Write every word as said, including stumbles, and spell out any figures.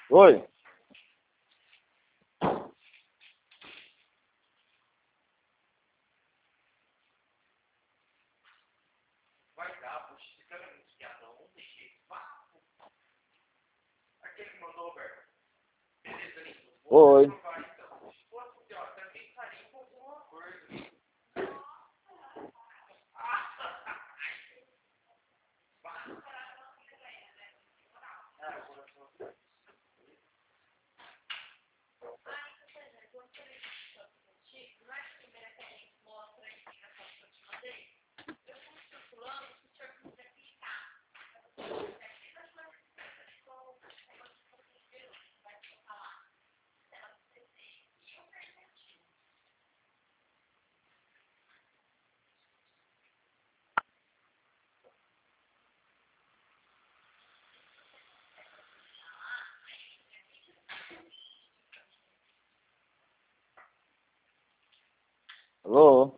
Oi. Vai dar, poxa, esse cara é muito piadão, não tem jeito. Vá. Aquele que mandou, Alberto. Beleza, lindo. Oi. Não vai, então. Se fosse, ó, também estaria com alguma coisa. Alô?